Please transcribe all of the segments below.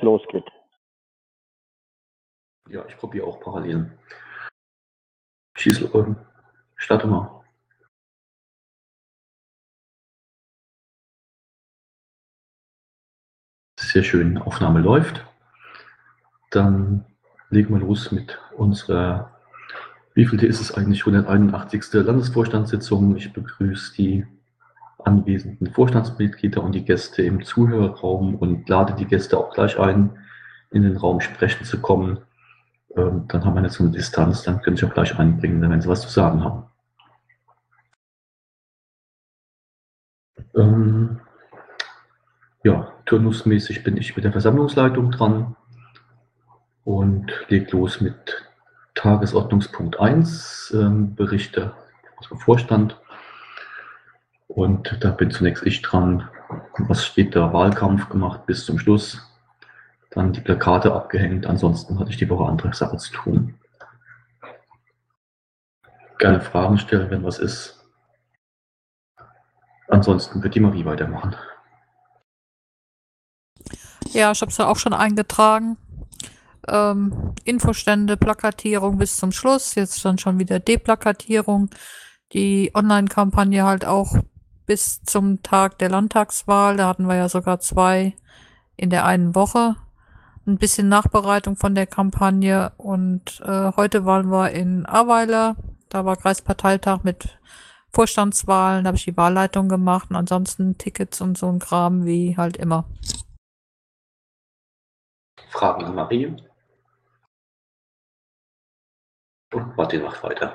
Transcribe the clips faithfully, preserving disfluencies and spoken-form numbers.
losgeht. Ja, ich probiere auch parallel. Schieß, ähm, starte mal. Sehr schön, Aufnahme läuft. Dann legen wir los mit unserer, wievielte ist es eigentlich, hunderteinundachtzigste Landesvorstandssitzung. Ich begrüße die anwesenden Vorstandsmitglieder und die Gäste im Zuhörerraum und lade die Gäste auch gleich ein, in den Raum sprechen zu kommen. Ähm, dann haben wir jetzt so eine Distanz, dann können Sie auch gleich einbringen, wenn Sie was zu sagen haben. Ähm, ja, turnusmäßig bin ich mit der Versammlungsleitung dran und lege los mit Tagesordnungspunkt eins, ähm, Berichte aus dem Vorstand. Und da bin zunächst ich dran. Was steht da? Wahlkampf gemacht bis zum Schluss. Dann die Plakate abgehängt. Ansonsten hatte ich die Woche andere Sachen zu tun. Gerne Fragen stellen, wenn was ist. Ansonsten wird die Marie weitermachen. Ja, ich habe es ja auch schon eingetragen. Ähm, Infostände, Plakatierung bis zum Schluss. Jetzt dann schon wieder Deplakatierung. Die Online-Kampagne halt auch bis zum Tag der Landtagswahl. Da hatten wir ja sogar zwei in der einen Woche. Ein bisschen Nachbereitung von der Kampagne. Und äh, heute waren wir in Ahrweiler. Da war Kreisparteitag mit Vorstandswahlen. Da habe ich die Wahlleitung gemacht. Und ansonsten Tickets und so ein Kram wie halt immer. Fragen an Marie. Und Martin macht weiter.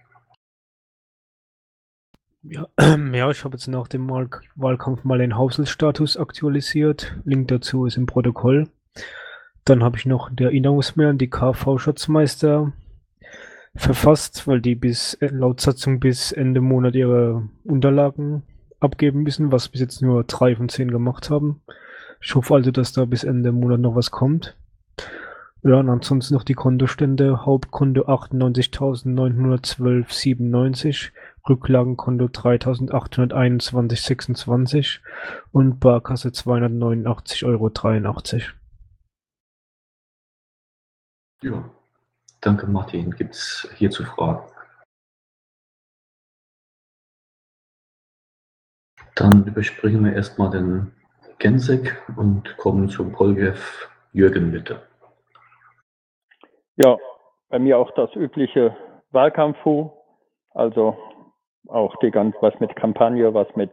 Ja, ja, ich habe jetzt nach dem Wahl Wahlkampf mal den Haushaltsstatus aktualisiert. Link dazu ist im Protokoll. Dann habe ich noch die Erinnerungsmail an die K V-Schatzmeister verfasst, weil die bis laut Satzung bis Ende Monat ihre Unterlagen abgeben müssen, was bis jetzt nur drei von zehn gemacht haben. Ich hoffe also, dass da bis Ende Monat noch was kommt. Ja, und ansonsten noch die Kontostände. Hauptkonto achtundneunzigtausendneunhundertzwölf Komma siebenundneunzig, Rücklagenkonto dreitausendachthunderteinundzwanzig Komma sechsundzwanzig und Barkasse zweihundertneunundachtzig Euro dreiundachtzig. Ja, danke Martin. Gibt es hierzu Fragen? Dann überspringen wir erstmal den Gensek und kommen zum Polgev. Jürgen, bitte. Ja, bei mir auch das übliche Wahlkampf-Fu, also auch die ganz, was mit Kampagne, was mit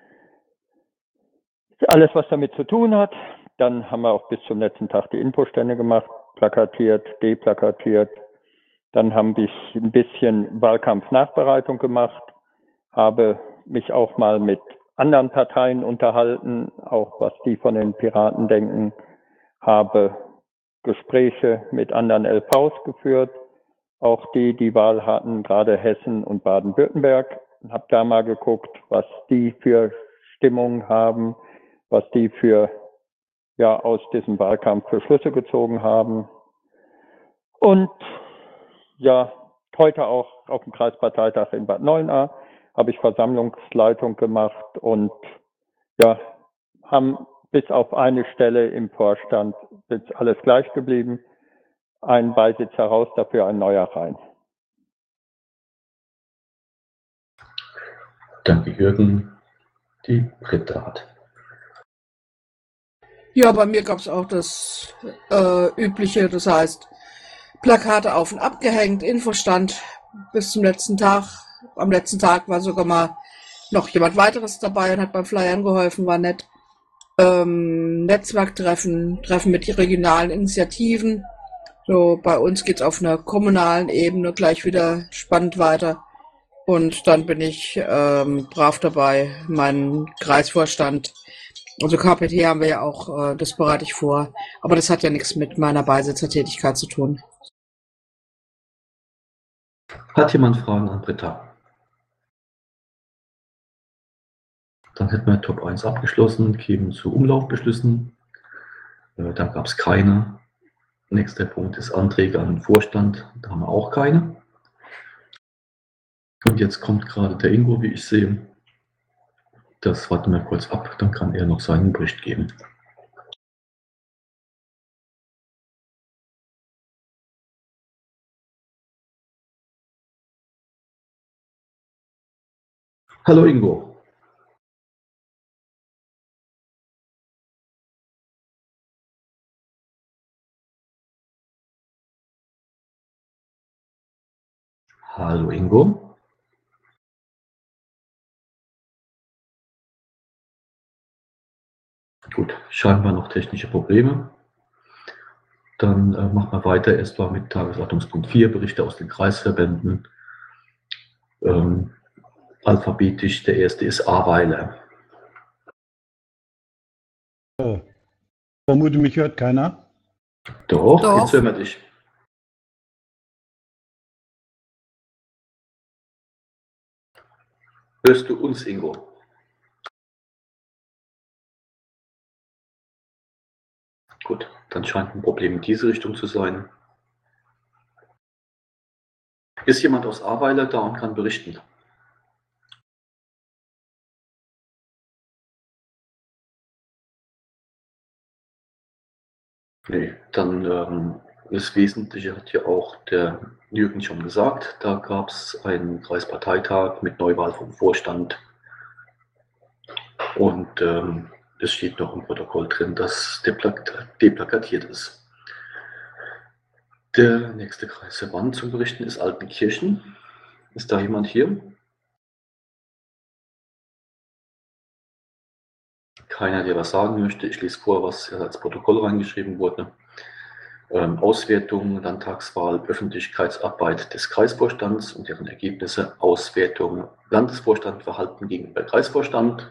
alles, was damit zu tun hat. Dann haben wir auch bis zum letzten Tag die Infostände gemacht, plakatiert, deplakatiert. Dann habe ich ein bisschen Wahlkampf-Nachbereitung gemacht, habe mich auch mal mit anderen Parteien unterhalten, auch was die von den Piraten denken, habe Gespräche mit anderen L Vs geführt, auch die, die Wahl hatten, gerade Hessen und Baden-Württemberg. Habe da mal geguckt, was die für Stimmung haben, was die für, ja, aus diesem Wahlkampf für Schlüsse gezogen haben. Und ja, heute auch auf dem Kreisparteitag in Bad Neuenahr habe ich Versammlungsleitung gemacht und ja, haben bis auf eine Stelle im Vorstand ist alles gleich geblieben. Ein Beisitz heraus, dafür ein neuer rein. Danke, Jürgen. Die Britta hat. Ja, bei mir gab es auch das äh, Übliche, das heißt Plakate auf und abgehängt, Infostand bis zum letzten Tag. Am letzten Tag war sogar mal noch jemand weiteres dabei und hat beim Flyern geholfen, war nett. Ähm, Netzwerktreffen, Treffen mit regionalen Initiativen. So, bei uns geht's auf einer kommunalen Ebene gleich wieder spannend weiter. Und dann bin ich ähm, brav dabei, meinen Kreisvorstand. Also K P T haben wir ja auch, äh, das bereite ich vor. Aber das hat ja nichts mit meiner Beisitzertätigkeit zu tun. Hat jemand Fragen an Britta? Dann hätten wir Top eins abgeschlossen, kämen zu Umlaufbeschlüssen. Äh, da gab es keine. Nächster Punkt ist Anträge an den Vorstand. Da haben wir auch keine. Und jetzt kommt gerade der Ingo, wie ich sehe. Das warten wir kurz ab, dann kann er noch seinen Bericht geben. Hallo Ingo. Hallo Ingo. Gut, scheinbar noch technische Probleme. Dann äh, machen wir weiter erstmal mit Tagesordnungspunkt vier, Berichte aus den Kreisverbänden. Ähm, alphabetisch, der erste ist Ahrweiler. Oh. Vermute, mich hört keiner. Doch, Doch. jetzt hören wir dich. Hörst du uns, Ingo? Gut, dann scheint ein Problem in diese Richtung zu sein. Ist jemand aus Ahrweiler da und kann berichten? Nee, dann ähm, das Wesentliche hat ja auch der Jürgen schon gesagt. Da gab es einen Kreisparteitag mit Neuwahl vom Vorstand. Und ähm, es steht noch im Protokoll drin, dass deplakatiert ist. Der nächste Kreisverband zum Berichten ist Altenkirchen. Ist da jemand hier? Keiner, der was sagen möchte. Ich lese vor, was als Protokoll reingeschrieben wurde. Ähm, Auswertung, Landtagswahl, Öffentlichkeitsarbeit des Kreisvorstands und deren Ergebnisse, Auswertung, Landesvorstand, Verhalten gegenüber Kreisvorstand,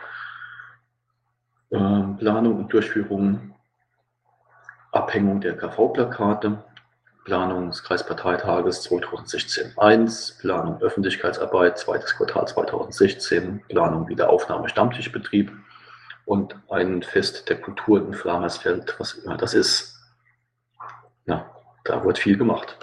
ähm, Planung und Durchführung, Abhängung der K V-Plakate, Planung des Kreisparteitages zweitausendsechzehn eins, Planung Öffentlichkeitsarbeit, zweites Quartal zweitausendsechzehn, Planung Wiederaufnahme Stammtischbetrieb und ein Fest der Kultur in Flamersfeld, was immer das ist. Ja, da wird viel gemacht.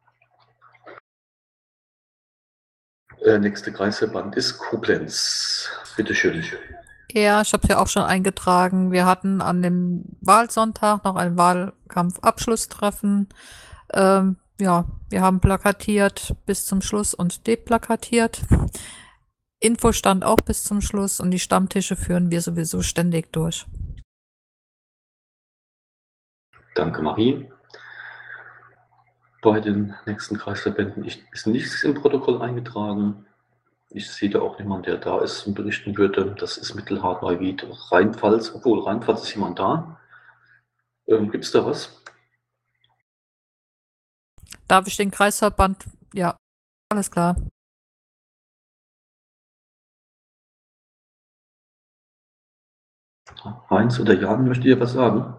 Der nächste Kreisverband ist Koblenz. Bitte schön. Ja, ich habe es ja auch schon eingetragen. Wir hatten an dem Wahlsonntag noch ein Wahlkampfabschlusstreffen. Ähm, ja, wir haben plakatiert bis zum Schluss und deplakatiert. Infostand auch bis zum Schluss und die Stammtische führen wir sowieso ständig durch. Danke, Marie. Bei den nächsten Kreisverbänden ist nichts im Protokoll eingetragen. Ich sehe da auch niemanden, der da ist und berichten würde. Das ist Mittelhart, Neuwied, Rheinpfalz. Obwohl, Rheinpfalz ist jemand da. Ähm, Gibt es da was? Darf ich den Kreisverband? Ja, alles klar. Heinz oder Jan, möchtet ihr was sagen?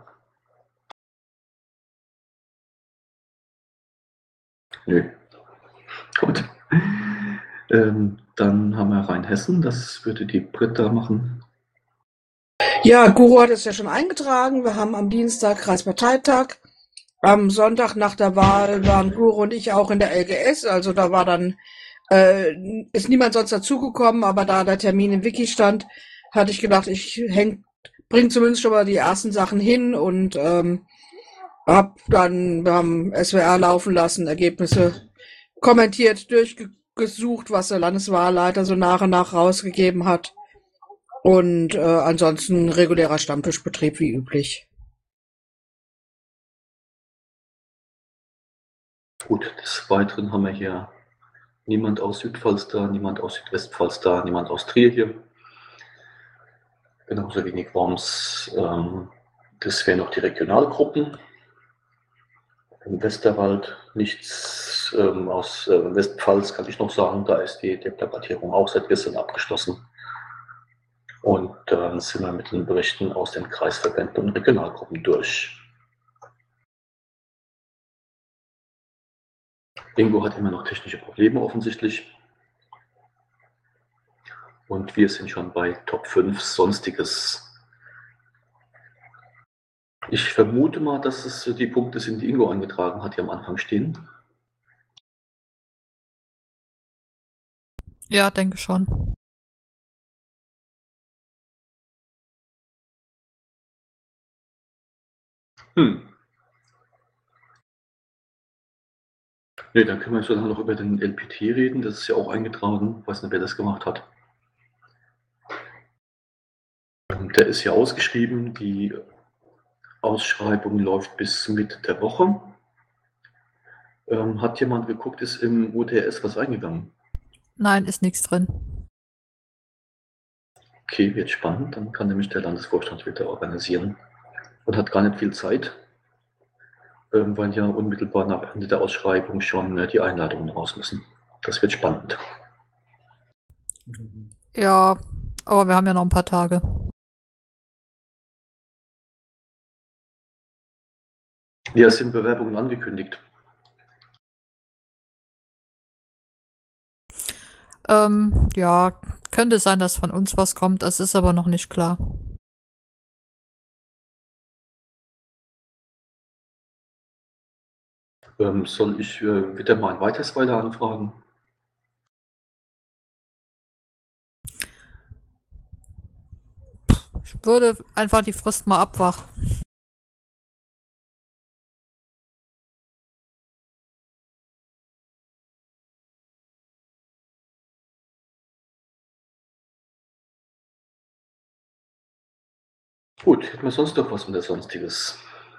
Nö. Gut. Ähm, dann haben wir Rheinhessen. Das würde die Britta machen. Ja, Guru hat es ja schon eingetragen. Wir haben am Dienstag Kreisparteitag. Am Sonntag nach der Wahl waren Guru und ich auch in der L G S. Also da war dann, äh, ist niemand sonst dazugekommen, aber da der Termin im Wiki stand, hatte ich gedacht, ich häng, bring zumindest schon mal die ersten Sachen hin und ähm, hab dann, wir haben S W R laufen lassen, Ergebnisse kommentiert, durchgesucht, was der Landeswahlleiter so nach und nach rausgegeben hat. Und äh, ansonsten regulärer Stammtischbetrieb wie üblich. Gut, des Weiteren haben wir hier niemand aus Südpfalz da, niemand aus Südwestpfalz da, niemand aus Trier hier. Genauso wenig Worms. Ähm, das wären noch die Regionalgruppen. Im Westerwald nichts ähm, aus äh, Westpfalz kann ich noch sagen, da ist die Deplakatierung auch seit gestern abgeschlossen. Und dann sind wir mit den Berichten aus den Kreisverbänden und Regionalgruppen durch. Ingo hat immer noch technische Probleme offensichtlich. Und wir sind schon bei Top fünf Sonstiges. Ich vermute mal, dass es die Punkte sind, die Ingo eingetragen hat, die am Anfang stehen. Ja, denke schon. Hm. Ne, dann können wir so lange noch über den L P T reden. Das ist ja auch eingetragen. Ich weiß nicht, wer das gemacht hat. der ist ja ausgeschrieben. Die Ausschreibung läuft bis Mitte der Woche. Ähm, hat jemand geguckt, ist im U T S was eingegangen? Nein, ist nichts drin. Okay, wird spannend. Dann kann nämlich der Landesvorstand wieder organisieren und hat gar nicht viel Zeit, ähm, weil ja unmittelbar nach Ende der Ausschreibung schon äh, die Einladungen raus müssen. Das wird spannend. Ja, aber wir haben ja noch ein paar Tage. Ja, es sind Bewerbungen angekündigt. Ähm, ja, könnte sein, dass von uns was kommt, das ist aber noch nicht klar. Ähm, soll ich äh, wieder mal ein weiteres weiter anfragen? Ich würde einfach die Frist mal abwarten. Gut, hätten wir sonst noch was mit der Sonstiges?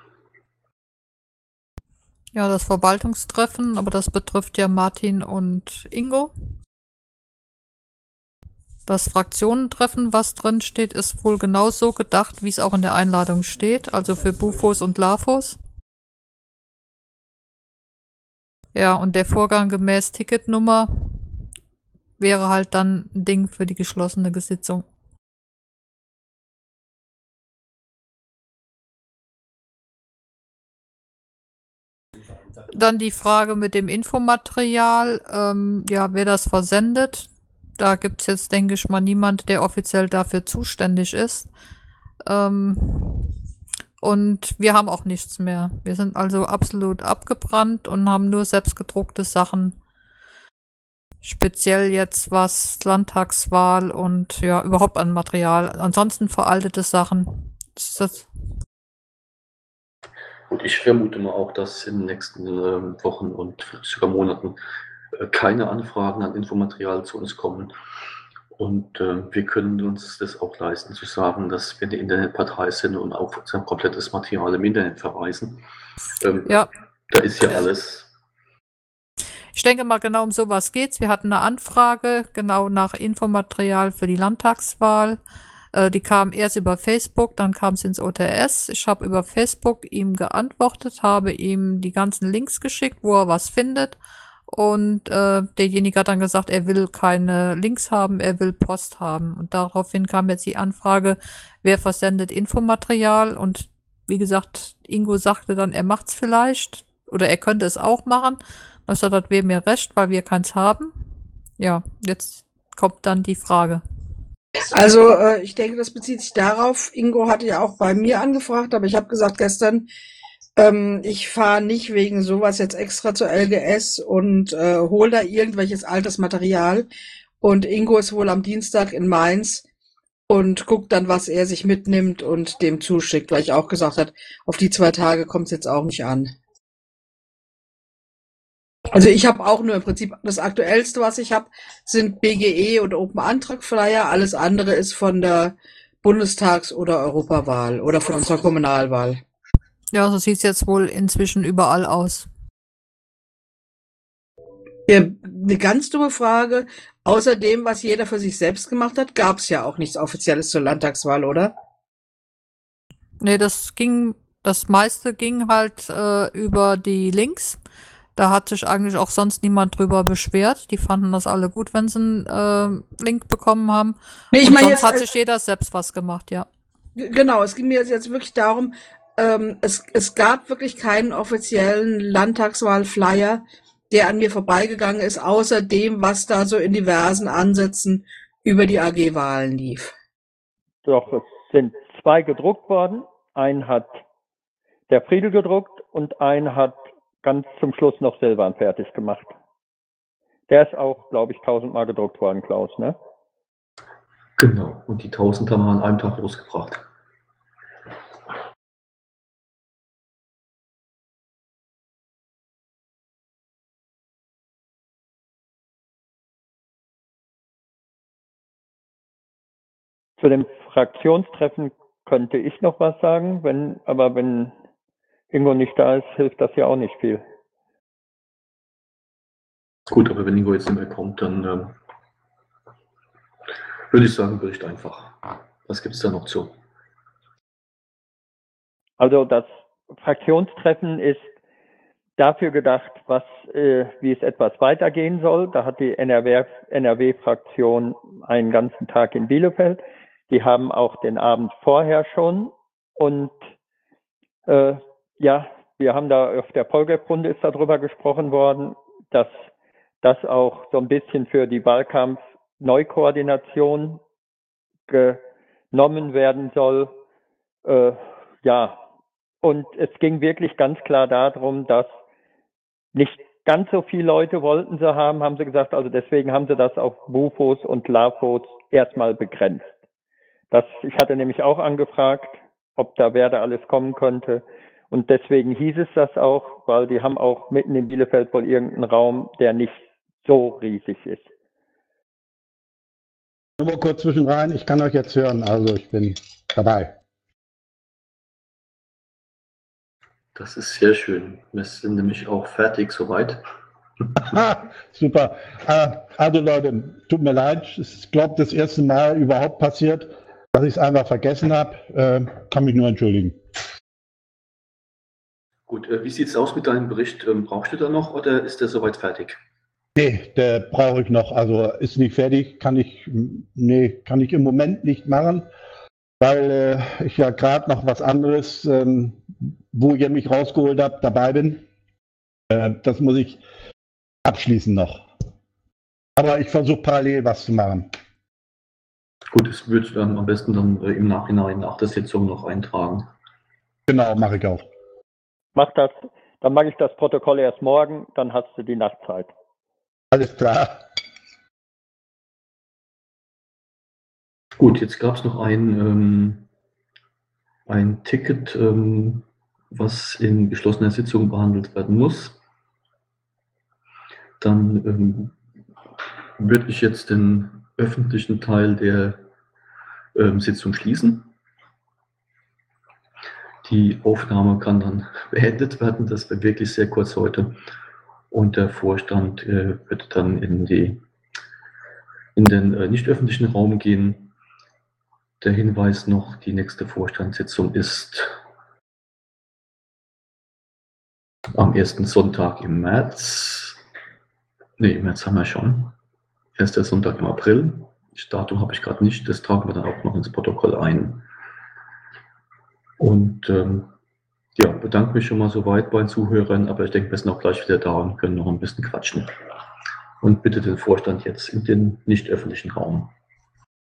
Ja, das Verwaltungstreffen, aber das betrifft ja Martin und Ingo. Das Fraktionentreffen, was drin steht, ist wohl genauso gedacht, wie es auch in der Einladung steht, also für Bufos und Lafos. Ja, und der Vorgang gemäß Ticketnummer wäre halt dann ein Ding für die geschlossene Sitzung. Dann die Frage mit dem Infomaterial, ähm, ja, wer das versendet. Da gibt's jetzt, denke ich mal, niemand, der offiziell dafür zuständig ist. Ähm, und wir haben auch nichts mehr. Wir sind also absolut abgebrannt und haben nur selbstgedruckte Sachen. Speziell jetzt was Landtagswahl und ja, überhaupt an Material. Ansonsten veraltete Sachen. Ist das Und ich vermute mal auch, dass in den nächsten äh, Wochen und vielleicht sogar Monaten äh, keine Anfragen an Infomaterial zu uns kommen. Und äh, wir können uns das auch leisten, zu sagen, dass wir eine Internetpartei sind und auf unser komplettes Material im Internet verweisen. Ähm, ja. Da ist ja alles. Ich denke mal, genau um sowas geht's. Wir hatten eine Anfrage genau nach Infomaterial für die Landtagswahl. Äh, die kam erst über Facebook, dann kam es ins O T S. Ich habe über Facebook ihm geantwortet, habe ihm die ganzen Links geschickt, wo er was findet. Und äh, derjenige hat dann gesagt, er will keine Links haben, er will Post haben. Und daraufhin kam jetzt die Anfrage, wer versendet Infomaterial? Und wie gesagt, Ingo sagte dann, er macht's vielleicht oder er könnte es auch machen. Also das wäre mir recht, weil wir keins haben. Ja, jetzt kommt dann die Frage. Also äh, ich denke, das bezieht sich darauf. Ingo hatte ja auch bei mir angefragt, aber ich habe gesagt gestern, ähm, ich fahre nicht wegen sowas jetzt extra zur L G S und äh, hole da irgendwelches altes Material. Und Ingo ist wohl am Dienstag in Mainz und guckt dann, was er sich mitnimmt und dem zuschickt, weil ich auch gesagt habe, auf die zwei Tage kommt es jetzt auch nicht an. Also ich habe auch nur im Prinzip das Aktuellste, was ich habe, sind B G E und Open Antrag Flyer. Alles andere ist von der Bundestags- oder Europawahl oder von unserer Kommunalwahl. Ja, so sieht's jetzt wohl inzwischen überall aus. Ja, eine ganz dumme Frage. Außer dem, was jeder für sich selbst gemacht hat, gab es ja auch nichts Offizielles zur Landtagswahl, oder? Nee, das ging, das meiste ging halt äh, über die Links. Da hat sich eigentlich auch sonst niemand drüber beschwert. Die fanden das alle gut, wenn sie einen äh, Link bekommen haben. Nee, ich Und meine sonst jetzt, hat äh, sich jeder selbst was gemacht, ja. G- Genau, es ging mir jetzt jetzt wirklich darum, ähm, es, es gab wirklich keinen offiziellen Landtagswahl-Flyer, der an mir vorbeigegangen ist, außer dem, was da so in diversen Ansätzen über die A G-Wahlen lief. Doch, es sind zwei gedruckt worden. Einen hat der Friedel gedruckt und einen hat ganz zum Schluss noch Silvan fertig gemacht. Der ist auch, glaube ich, tausendmal gedruckt worden, Klaus, ne? Genau. Und die tausend haben wir an einem Tag losgebracht. Zu dem Fraktionstreffen könnte ich noch was sagen, wenn, aber wenn Ingo nicht da ist, hilft das ja auch nicht viel. Gut, aber wenn Ingo jetzt nicht mehr kommt, dann ähm, würde ich sagen, Bericht einfach. Was gibt es da noch zu? Also das Fraktionstreffen ist dafür gedacht, was, äh, wie es etwas weitergehen soll. Da hat die N R W-Fraktion einen ganzen Tag in Bielefeld. Die haben auch den Abend vorher schon. Und äh, ja, wir haben da auf der Polgep-Runde ist darüber gesprochen worden, dass das auch so ein bisschen für die Wahlkampf-Neukoordination genommen werden soll. Äh, ja, und es ging wirklich ganz klar darum, dass nicht ganz so viele Leute wollten sie haben, haben sie gesagt, also deswegen haben sie das auf Bufos und Lafos erstmal begrenzt. Das, ich hatte nämlich auch angefragt, ob da wer da alles kommen könnte. Und deswegen hieß es das auch, weil die haben auch mitten in Bielefeld wohl irgendeinen Raum, der nicht so riesig ist. Nur kurz zwischen rein, ich kann euch jetzt hören, also ich bin dabei. Das ist sehr schön. Wir sind nämlich auch fertig soweit. Super. Also Leute, tut mir leid, es ist, glaube ich, das erste Mal überhaupt passiert, dass ich es einfach vergessen habe. Kann mich nur entschuldigen. Gut, wie sieht es aus mit deinem Bericht? Brauchst du da noch oder ist der soweit fertig? Nee, der brauche ich noch. Also ist nicht fertig, kann ich, nee, kann ich im Moment nicht machen, weil äh, ich ja gerade noch was anderes, ähm, wo ihr mich rausgeholt habt, dabei bin. Äh, das muss ich abschließen noch. Aber ich versuche parallel was zu machen. Gut, das würde ich ähm, am besten dann äh, im Nachhinein nach der Sitzung noch eintragen. Genau, mache ich auch. Mach das, dann mache ich das Protokoll erst morgen, dann hast du die Nachtzeit. Alles klar. Gut, jetzt gab es noch ein, ähm, ein Ticket, ähm, was in geschlossener Sitzung behandelt werden muss. Dann ähm, würde ich jetzt den öffentlichen Teil der ähm, Sitzung schließen. Die Aufnahme kann dann beendet werden, das wäre wirklich sehr kurz heute. Und der Vorstand äh, wird dann in, die, in den äh, nicht öffentlichen Raum gehen. Der Hinweis noch, die nächste Vorstandssitzung ist am ersten Sonntag im März. Ne, im März haben wir schon. Erster Sonntag im April. Das Datum habe ich gerade nicht, das tragen wir dann auch noch ins Protokoll ein. Und ähm, ja, bedanke mich schon mal soweit bei den Zuhörern, aber ich denke, wir sind auch gleich wieder da und können noch ein bisschen quatschen. Und bitte den Vorstand jetzt in den nicht öffentlichen Raum.